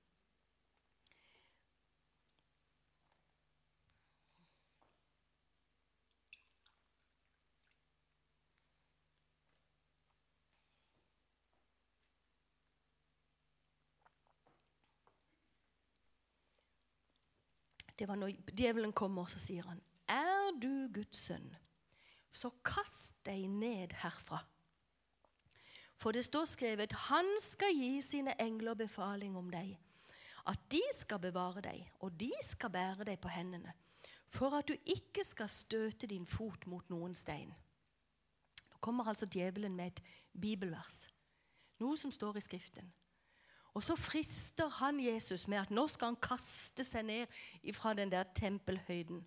Det var når djevelen kommer, så sier han, er du Guds sønn, så kast deg ned herfra. For det står skrevet, han skal gi sine engler befaling om deg, at de skal bevare deg, og de skal bære deg på hendene, for at du ikke skal støte din fot mot noen stein. Nå kommer altså djevelen med et bibelvers, noe som står i skriften. Og så frister han Jesus med at nå skal han kaste seg ned fra den der tempelhøyden.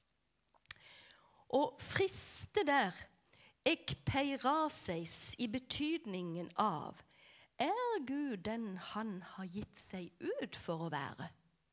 Og friste der, ekpeiraseis i betydningen av, er Gud den han har gitt seg ut for å være?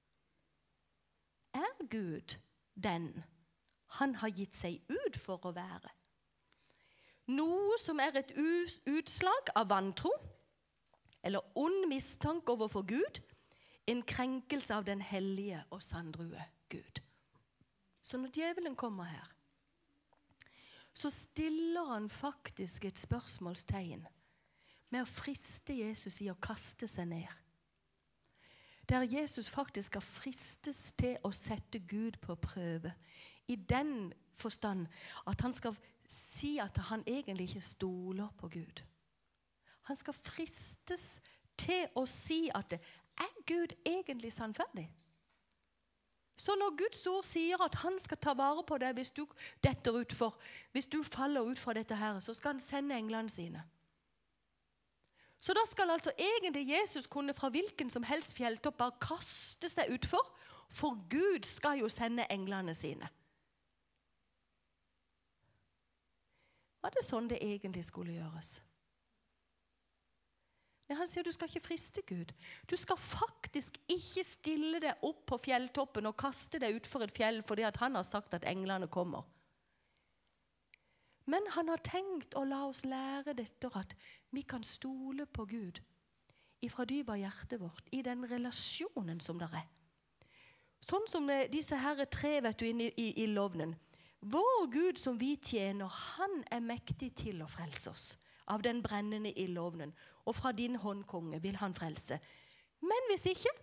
Er Gud den han har gitt seg ut for å være? Noe som er et utslag av vantro, eller ond mistanke overfor Gud, en krenkelse av den hellige og sandrue Gud. Så når djevelen kommer her, så stiller han faktisk et spørsmålstegn med å friste Jesus i å kaste seg ned. Der Jesus faktisk skal fristes til å sette Gud på prøve, i den forstand at han skal si at han egentlig ikke stoler på Gud. Han skal fristes til å si at er Gud egentlig sannferdig? Så når Guds ord sier at han skal ta vare på deg hvis du detter utfor, hvis du faller ut fra dette her, så skal han sende englene sine. Så da skal altså egentlig Jesus kunne fra hvilken som helst fjelltopp bare kaste seg utfor, for Gud skal jo sende englene sine. Var det sånn det egentlig skulle gjøres? Han sier du skal ikke friste Gud. Du skal faktisk ikke stille deg opp på fjelltoppen og kaste deg utfor et fjell fordi at han har sagt at englene kommer. Men han har tenkt å la oss lære dette at vi kan stole på Gud ifra dypet av hjertet vårt, i den relasjonen som der er. Sånn som disse her tre vet du inne i, i lovnen. Vår Gud som vi tjener, han er mektig til å frelse oss av den brennende ildovnen, og fra din hånd, konge, vil han frelse. Men hvis ikke,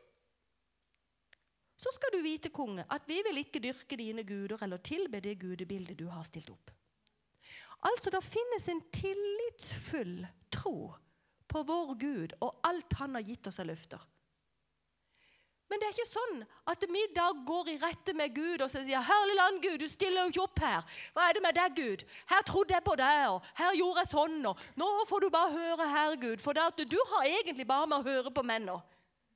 så skal du vite, konge, at vi vil ikke dyrke dine guder eller tilbe det gudebildet du har stilt opp. Altså, det finnes en tillitsfull tro på vår Gud og alt han har gitt oss av løfter. Men det er ikke sånn at vi da går i rette med Gud og sier, herlig land Gud, du stiller jo ikke opp her. Hva er det med deg Gud? Her trodde jeg på deg, og her gjorde jeg sånn, og nå får du bare høre her Gud, for det at du har egentlig bare med å høre på menn nå.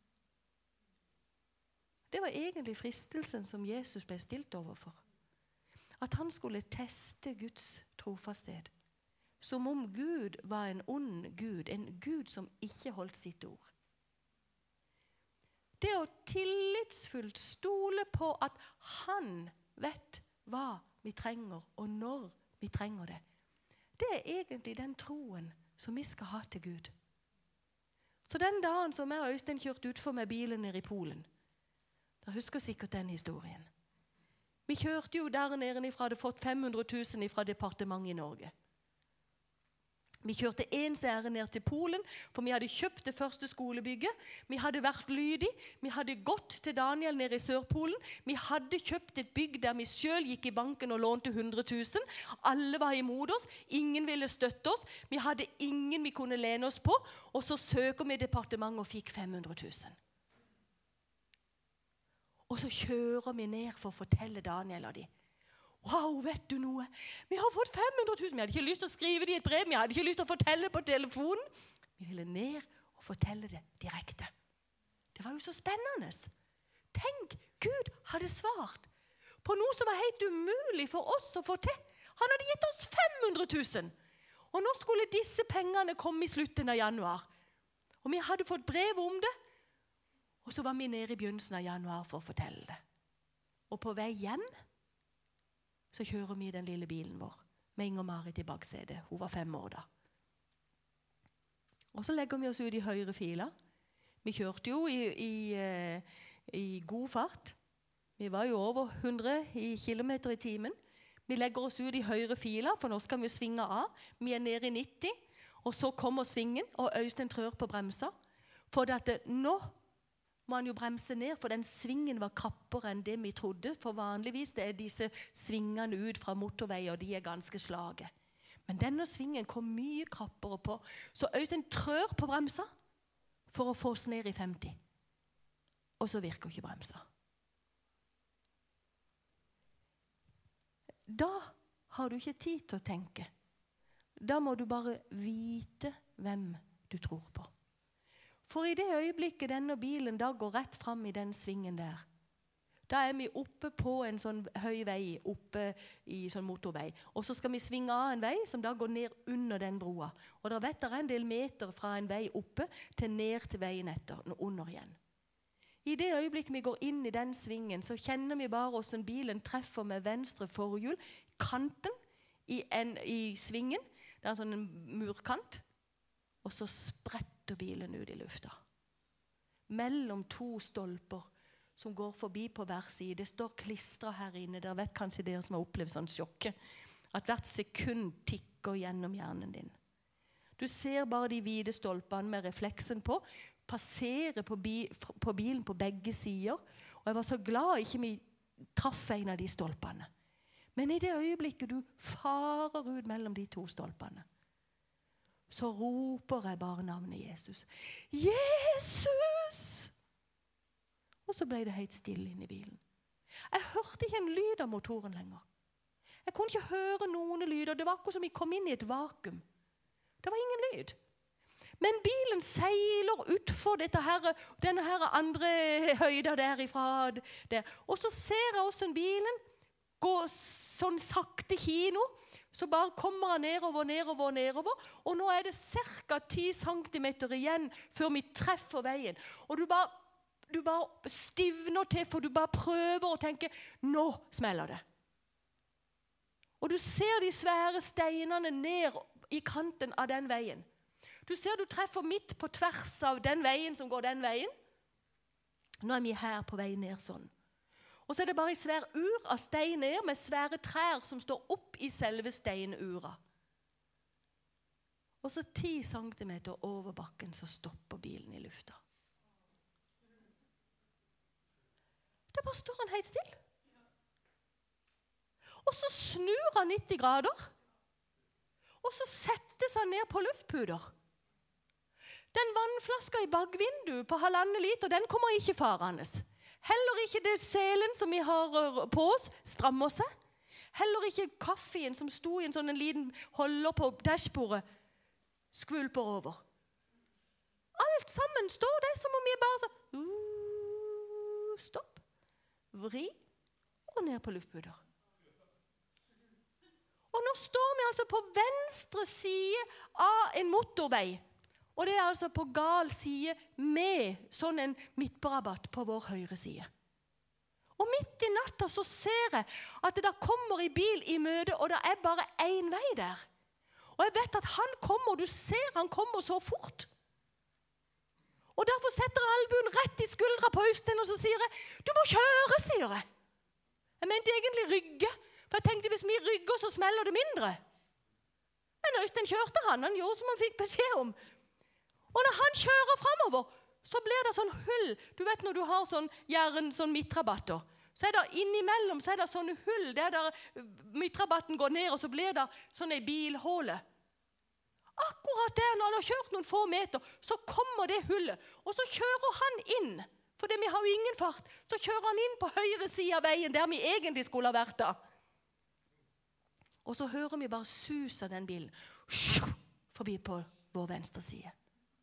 Det var egentlig fristelsen som Jesus ble stilt overfor. At han skulle teste Guds trofasthet. som om Gud var en ond Gud, en Gud som ikke holdt sitt ord. Det å tillitsfullt stole på at han vet hva vi trenger, og når vi trenger det, det er egentlig den troen som vi skal ha til Gud. Så den dagen som jeg og Øystein kjørte utfor med bilen nede i Polen, da husker sikkert den historien. Vi kjørte jo der nede ifra, hadde fått fem hundre tusen fra departementet i Norge. Vi kjørte en serie ned til Polen, for vi hadde kjøpt det første skolebygget. Vi hadde vært lydige. Vi hadde gått til Daniel nede i Sørpolen. Vi hadde kjøpt et bygg der vi selv gikk i banken og lånte hundre tusen. Alle var imot oss. Ingen ville støtte oss. Vi hadde ingen vi kunne lene oss på. Og så søker vi departementet og fikk fem hundre tusen. Og så kjører vi ned for å fortelle Daniel og de. Wow, vet du noe? Vi har fått fem hundre tusen. Vi hadde ikke lyst til å skrive det i et brev. Vi hadde ikke lyst til å fortelle på telefonen. Vi ville ned og fortelle det direkte. Det var jo så spennende. Tenk, Gud hadde svart på noe som var helt umulig for oss å få til. Han hadde gitt oss fem hundre tusen. Og nå skulle disse pengene komme i slutten av januar. Og vi hadde fått brev om det. Og så var vi nede i begynnelsen av januar for å fortelle det. Og på vei hjem så kjører vi den lille bilen vår med Inger-Marit i baksetet. Hun var fem år da. Og så legger vi oss ut i høyre fila. Vi kjørte jo i, i, i god fart. Vi var jo over hundre i kilometer i timen. Vi legger oss ut i høyre fila, for nå skal vi svinge av. Vi er nede i nitti, og så kommer svingen, og Øystein trør på bremsa. For at det, nå må han jo bremse ned, for den svingen var krappere enn det vi trodde. For vanligvis det er disse svingene ut fra motorvei, og de er ganske slage. Men denne svingen kom mye krappere på. Så Øystein trør på bremsa for å få oss ned i femti. Og så virker ikke bremsa. Da har du ikke tid til å tenke. Da må du bare vite hvem du tror på. For i det øyeblikket denne bilen da går rett fram i den svingen der, da er vi oppe på en sånn høy vei, oppe i sånn motorvei. Og så skal vi svinge av en vei som da går ned under den broa. Og da vet dere en del meter fra en vei oppe til ned til veien etter, under igjen. I det øyeblikket vi går inn i den svingen, så kjenner vi bare hvordan bilen treffer med venstre forhjul, kanten i, en, i svingen. Det er en sånn murkant. Og så spretter bilen ut i lufta. Mellom to stolper som går forbi på hver side. Det står klistret her inne. Dere vet kanskje dere som har opplevd sånn sjokket. At hvert sekund tikker gjennom hjernen din. Du ser bare de hvite stolpene med refleksen på. Passerer på, bi, på bilen på begge sider. Og jeg var så glad ikke vi traff en av de stolpene. Men i det øyeblikket du farer ut mellom de to stolpene, så roper jeg bare navnet Jesus. Jesus! Og så ble det helt stille inn i bilen. Jeg hørte ikke en lyd av motoren lenger. Jeg kunne ikke høre noen lyder. Det var akkurat som vi kom inn i et vakuum. Det var ingen lyd. Men bilen seiler utfor dette her, denne her andre høyda derifra. Der. Og så ser jeg også bilen gå sånn sakte kino. Så bare kommer han nedover, nedover, nedover. Og nå er det cirka ti centimeter igjen før vi treffer veien. Og du bare, du bare stivner til, for du bare prøver å tenke, nå smeller det. Og du ser de svære steinene ned i kanten av den veien. Du ser du treffer midt på tvers av den veien som går den veien. Nå er vi her på vei ned sånn. Og så er det bare en svær ur av stein ned med svære trær som står opp i selve steinura. Og så ti centimeter over bakken så stopper bilen i lufta. Det bare står han helt still. Og så snur han nitti grader. Og så settes han ned på luftpuder. Den vannflaska i bakvinduet på halvandet liter, den kommer ikke farende. Heller ikke det selen som vi har på oss strammer seg. Heller ikke kaffen som sto i en sånn en liten holder på dashbordet skvulper over. Alt sammen står det som om vi bare så uh, stopp, vri og ned på luftpuder. Og nå står vi altså på venstre side av en motorvei. Og det er altså på gal side med sånn en midtbarabatt på vår høyre side. Og midt i natta så ser jeg at det da kommer en bil i møte, og det er bare en vei der. Og jeg vet at han kommer, du ser han kommer så fort. Og derfor setter jeg albuen rett i skuldra på Øystein, og så sier jeg, du må kjøre, sier jeg. Jeg mente egentlig rygge, for jeg tenkte hvis vi rygger så smeller det mindre. Men Øystein kjørte han, han gjorde som han fikk beskjed om. Og når han kjører fremover, så blir det sånn hull. Du vet når du har sånn jern, sånn midtrabatter, så er det innimellom, så er det sånne hull, der, der midtrabatten går ned, og så blir det sånn en bilhåle. Akkurat der, når han har kjørt noen få meter, så kommer det hullet, og så kjører han inn, for vi har jo ingen fart, så kjører han inn på høyre side av veien, der vi egentlig skulle ha vært da. Og så hører vi bare sus av den bilen, forbi på vår venstre side.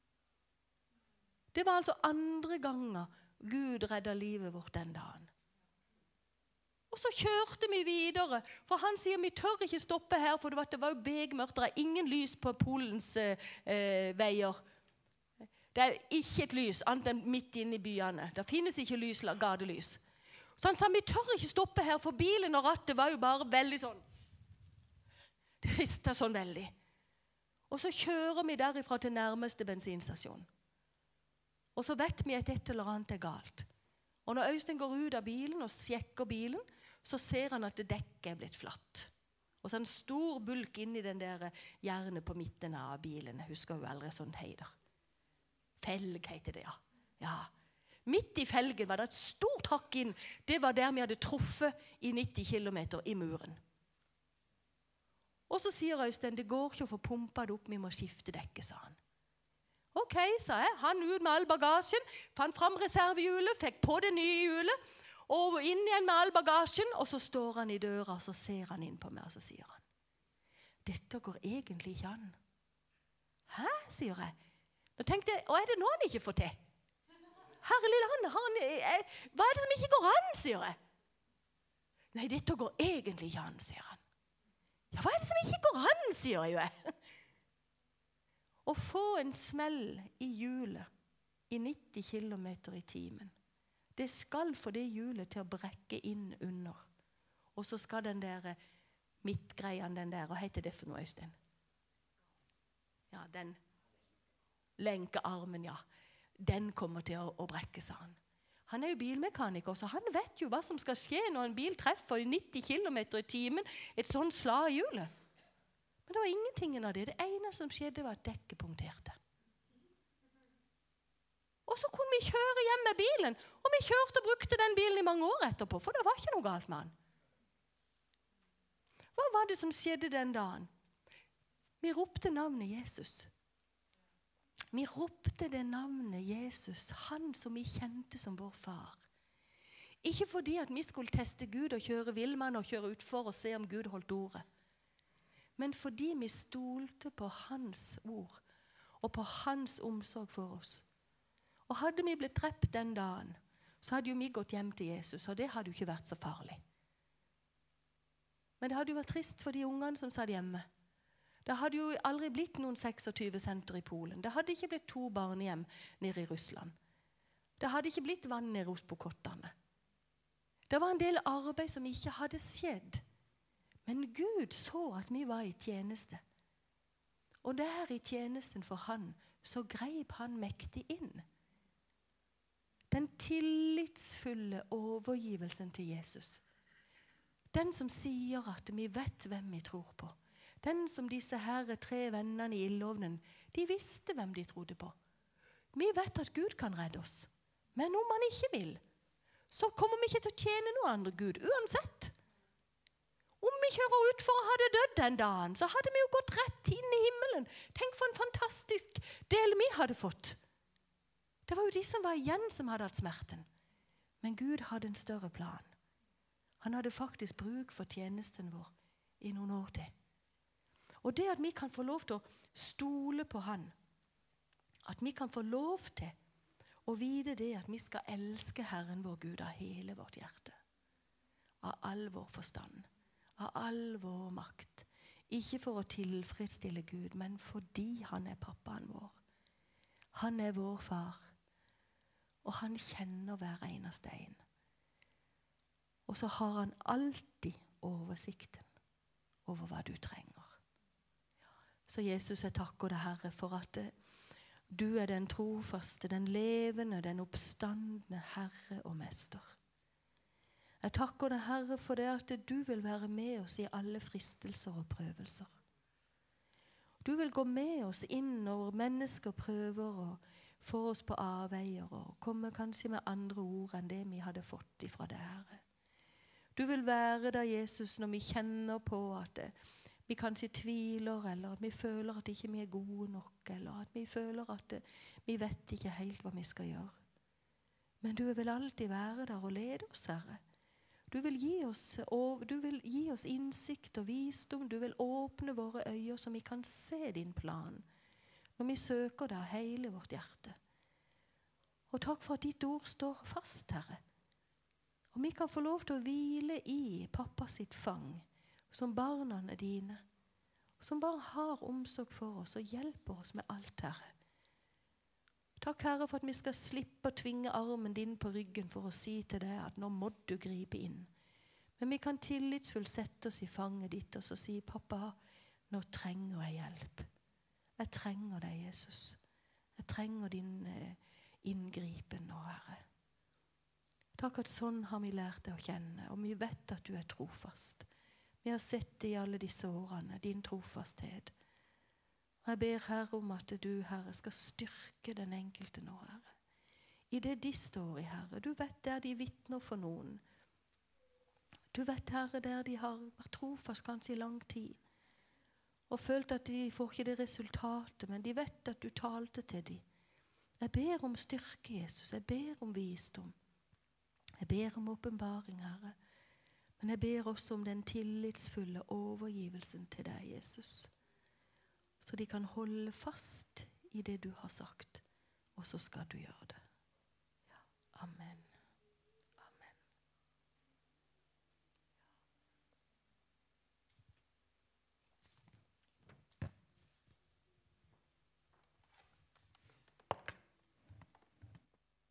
Det var altså andre ganger Gud redda livet vårt den dagen. Og så kjørte vi videre, for han sier vi tør ikke stoppe her, for det var jo begmørkt, det er ingen lys på Polens eh, veier. Det er ikke et lys, annet enn midt inne i byene. Det finnes ikke lys, gadelys. Så han sa, vi tør ikke stoppe her, for bilen og rattet var jo bare veldig sånn. Det ristet sånn veldig. Og så kjører vi derifra til nærmeste bensinstasjon. Og så vet vi at et eller annet er galt. Og når Øystein går ut av bilen og sjekker bilen, så ser han at det dekket er blitt flatt. Og så er en stor bulk inn i den der jernet på midten av bilen. Jeg husker jo aldri sånn heider. Felg heter det, ja. Ja. Midt i felgen var det et stort hakk inn. Det var der vi hadde truffet i nitti kilometer i muren. Og så sier Øystein, det går ikke å få pumpet det opp, vi må skifte dekket, sa han. Ok, sa jeg. Han ut med all bagasjen, fant fram reservehjulet, fikk på det nye hjulet, og inn igjen med all bagasjen, og så står han i døra, og så ser han inn på meg, og så sier han, dette går egentlig ikke an. Hæ, sier jeg. Nå tenkte jeg, og er det noe han ikke får til? Herlig land, han, jeg, hva er det som ikke går an, sier jeg. Nei, dette går egentlig ikke an, sier han. Ja, hva er det som ikke går an, sier jeg jo jeg. Å få en smell i hjulet i nitti kilometer i timen, det skal få det hjulet til å brekke inn under. Og så skal den der midtgreien, den der, hva heter det for noe, Øystein? Ja, den lenkearmen, ja. Den kommer til å, å brekke, sa han. Han er jo bilmekaniker, så han vet jo hva som skal skje når en bil treffer i nitti kilometer i timen, et sånt slag i hjulet. Men det var ingenting av det. Det ene som skjedde var at dekket punkterte. Og så kunne vi kjøre hjem med bilen, og vi kjørte og brukte den bilen i mange år etterpå, for det var ikke noe galt med han. Hva var det som skjedde den dagen? Vi ropte navnet Jesus. Vi ropte det navnet Jesus, han som vi kjente som vår far. Ikke fordi at vi skulle teste Gud og kjøre villmann og kjøre utfor og se om Gud holdt ordet. Men fordi vi stolte på hans ord og på hans omsorg for oss. Og hadde vi blitt drept den dagen, så hadde jo vi gått hjem til Jesus, og det hadde jo ikke vært så farlig. Men det hadde jo vært trist for de ungene som satt hjemme. Det hadde jo aldri blitt noen tjueseks senter i Polen. Det hadde ikke blitt to barnehjem nede i Russland. Det hadde ikke blitt vann nede hos Pokottene. Det var en del arbeid som ikke hadde skjedd. Men Gud så at vi var i tjeneste. Og der i tjenesten for han, så greip han mektig inn. Den tillitsfulle overgivelsen til Jesus. Den som sier at vi vet hvem vi tror på. Den som disse her tre vennene i ildovnen, de visste hvem de trodde på. Vi vet at Gud kan redde oss. Men om han ikke vil, så kommer vi ikke til å tjene noe andre Gud, uansett. Om vi kjører ut for å ha det dødd den dagen, så hadde vi jo gått rett inn i himmelen. Tenk for en fantastisk del vi hadde fått. Det var jo de som var igjen som hadde hatt smerten. Men Gud hadde en større plan. Han hadde faktisk bruk for tjenesten vår i noen år til. Og det at vi kan få lov til å stole på han, at vi kan få lov til å vite det at vi skal elske Herren vår Gud av hele vårt hjerte, av all vår forstand, av all vår makt. Ikke for å tilfredsstille Gud, men fordi han er pappaen vår. Han er vår far. Og han kjenner hver eneste en. Og så har han alltid oversikten over hva du trenger. Så Jesus, jeg takker deg, Herre, for at du er den trofaste, den levende, den oppstandende Herre og Mester. Jeg takker deg, Herre, for det at du vil være med oss i alle fristelser og prøvelser. Du vil gå med oss inn når mennesker prøver å få oss på avveier og komme kanskje med andre ord enn det vi hadde fått ifra deg, Herre. Du vil være der, Jesus, når vi kjenner på at vi kanskje tviler, eller at vi føler at ikke vi er gode nok, eller at vi føler at vi vet ikke helt hva vi skal gjøre. Men du vil alltid være der og lede oss, Herre. Du vil gi oss, og du vil gi oss innsikt og visdom. Du vil åpne våre øyne så vi kan se din plan når vi søker deg hele vårt hjerte. Og takk for at ditt ord står fast, Herre. Og vi kan få lov til å hvile i pappa sitt fang, som barna er dine, som bare har omsorg for oss og hjelper oss med alt, Herre. Takk, Herre, for at vi skal slippe å tvinge armen din på ryggen for å si til deg at nå må du gripe inn. Men vi kan tillitsfullt sette oss i fanget ditt og så si, pappa, nå trenger jeg hjelp. Jeg trenger deg, Jesus. Jeg trenger din eh, inngripen nå, Herre. Takk at sånn har vi lært deg å kjenne, og vi vet at du er trofast. Vi har sett det i alle disse årene, din trofasthet. Og jeg ber, Herre, om at du, Herre, skal styrke den enkelte nå, Herre. I det de står i, Herre. Du vet der de vittner for noen. Du vet, Herre, der de har vært trofast kanskje i lang tid. Og følt at de får ikke det resultatet, men de vet at du talte til dem. Jeg ber om styrke, Jesus. Jeg ber om visdom. Jeg ber om åpenbaring, Herre. Men jeg ber også om den tillitsfulle overgivelsen til deg, Jesus. Så de kan holde fast i det du har sagt, og så skal du gjøre det.